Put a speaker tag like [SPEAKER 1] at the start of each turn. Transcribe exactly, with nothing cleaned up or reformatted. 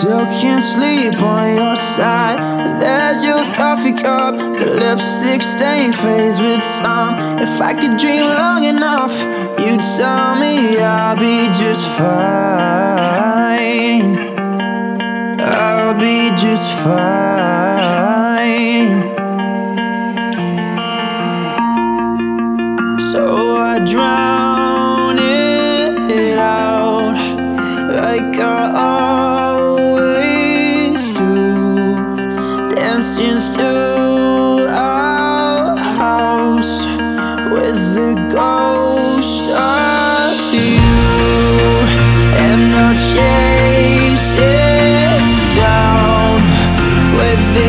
[SPEAKER 1] Still can't sleep on your side. There's your coffee cup, the lipstick stain fades with time. If I could dream long enough, you'd tell me I'll be just fine. I'll be just fine. So I drown it out like I always do, dancing through